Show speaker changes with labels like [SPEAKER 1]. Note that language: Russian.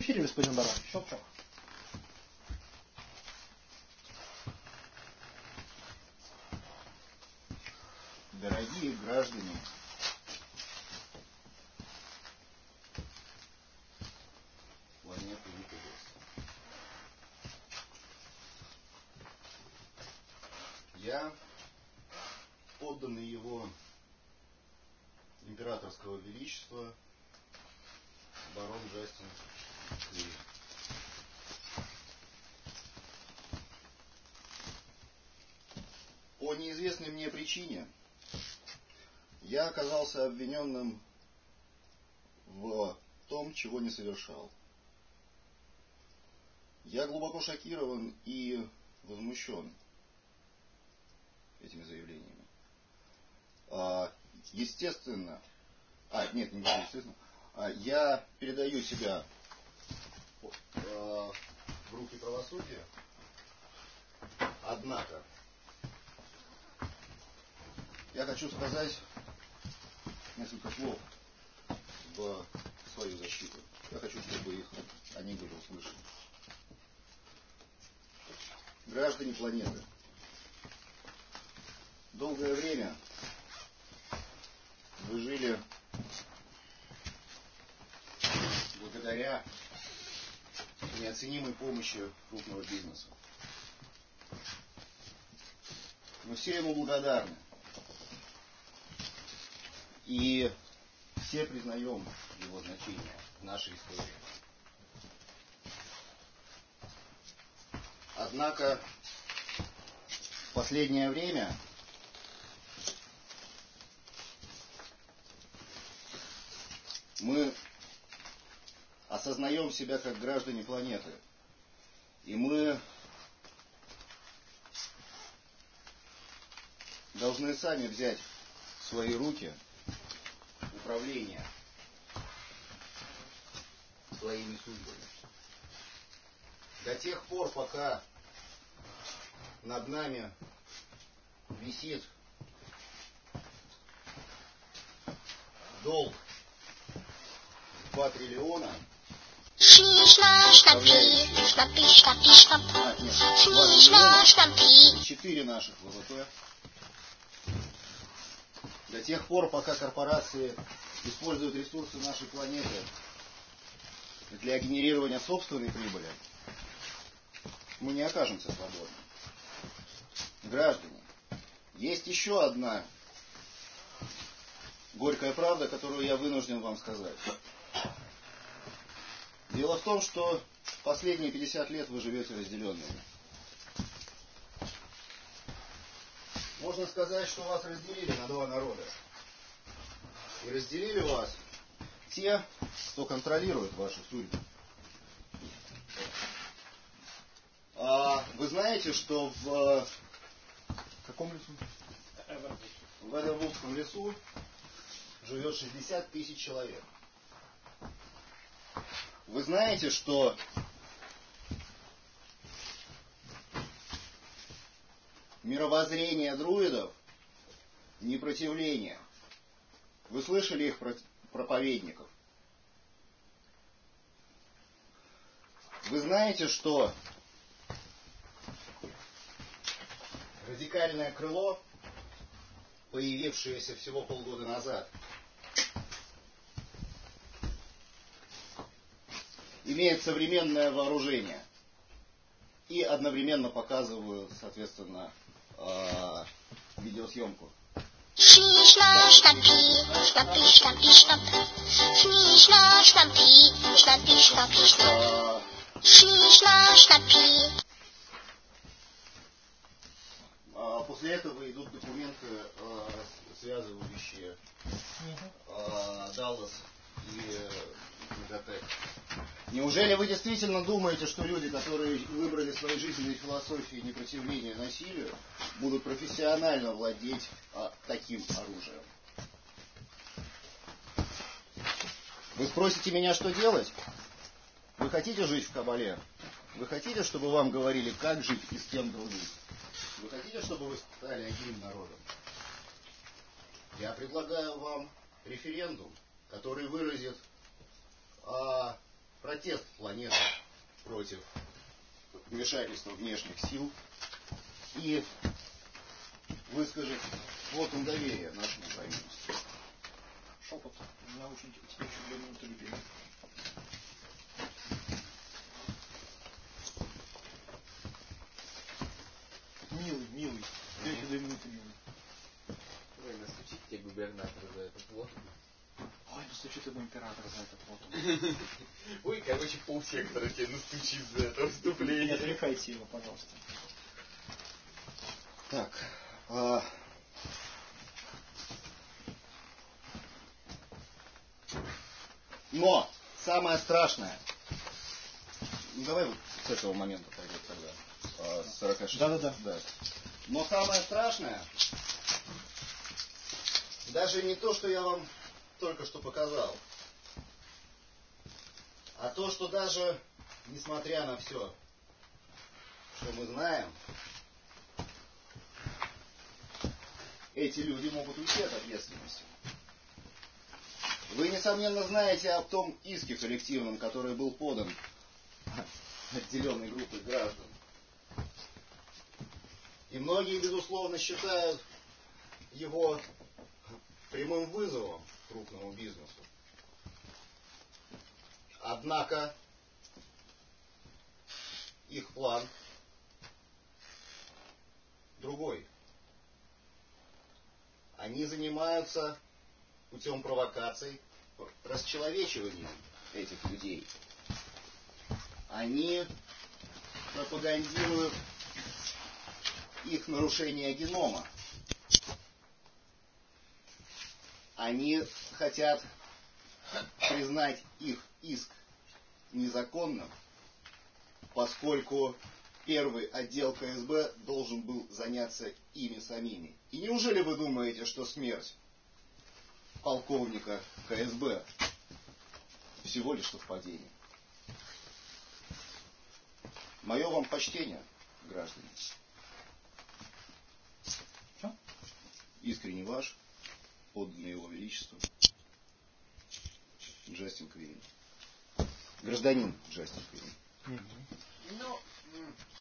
[SPEAKER 1] В эфире, господин Баран. Щелчок.
[SPEAKER 2] Дорогие граждане, планеты ВКС, я, подданный его императорского величества, барон Джастин Кури. По неизвестной мне причине я оказался обвиненным в том, чего не совершал. Я глубоко шокирован и возмущен этими заявлениями. Естественно, нет, не естественно, я передаю себя в руки правосудия, однако я хочу сказать несколько слов в свою защиту. Я хочу, чтобы они были услышаны. Граждане планеты, долгое время вы жили благодаря неоценимой помощи крупного бизнеса. Мы все ему благодарны. И все признаем его значение в нашей истории. Однако в последнее время мы осознаем себя как граждане планеты. И мы должны сами взять в свои руки управление своими судьбами. До тех пор, пока над нами висит долг 2 триллиона, 4 наших ВВП, до тех пор, пока корпорации используют ресурсы нашей планеты для генерирования собственной прибыли, мы не окажемся свободны. Граждане, есть еще одна горькая правда, которую я вынужден вам сказать. Дело в том, что последние 50 лет вы живете разделенными. Можно сказать, что вас разделили на два народа. И разделили вас те, кто контролирует вашу судьбу. Вы знаете, что в
[SPEAKER 1] каком лесу?
[SPEAKER 2] В Эдервудском лесу живет 60 тысяч человек. Вы знаете, что мировоззрение друидов — непротивление. Вы слышали их проповедников? Вы знаете, что радикальное крыло, появившееся всего полгода назад, имеет современное вооружение и одновременно показывают, соответственно, видеосъемку. После этого идут документы, связывающие Даллас и Мегатек. Неужели вы действительно думаете, что люди, которые выбрали своей жизненной философией непротивления насилию, будут профессионально владеть таким оружием? Вы спросите меня, что делать? Вы хотите жить в кабале? Вы хотите, чтобы вам говорили, как жить и с кем дружить? Вы хотите, чтобы вы стали одним народом? Я предлагаю вам референдум, который выразит протест планеты против вмешательства внешних сил и выскажет вотум доверия нашему правительству.
[SPEAKER 1] Шепот. Наушники. Тебе еще 2 минуты любимый. Милый. Тебе еще 2 минуты, милый.
[SPEAKER 3] Ой, настучит тебе губернатор за этот вот.
[SPEAKER 1] Ой, настучит ему император за этот вот.
[SPEAKER 3] Ой, короче, полсектора тебе настучит за это выступление.
[SPEAKER 1] Не отвлекайте его, пожалуйста.
[SPEAKER 2] Так. Но самое страшное. Ну, давай вот с этого момента пойдет тогда. С 46.
[SPEAKER 1] Да.
[SPEAKER 2] Но самое страшное даже не то, что я вам только что показал, а то, что даже несмотря на все, что мы знаем, эти люди могут уйти от ответственности. Вы, несомненно, знаете о том иске коллективном, который был подан отделенной группой граждан. И многие, безусловно, считают его прямым вызовом крупному бизнесу. Однако их план другой. Они занимаются путем провокаций расчеловечиванием этих людей. Они пропагандируют их нарушение генома. Они хотят признать их иск незаконным, поскольку первый отдел КСБ должен был заняться ими самими. И неужели вы думаете, что смерть полковника КСБ всего лишь совпадение? Мое вам почтение, граждане.
[SPEAKER 1] Что?
[SPEAKER 2] Искренне ваш, подданный его величеству, Джастин Квиллин. Гражданин Джастин Квиллин.
[SPEAKER 3] Ну,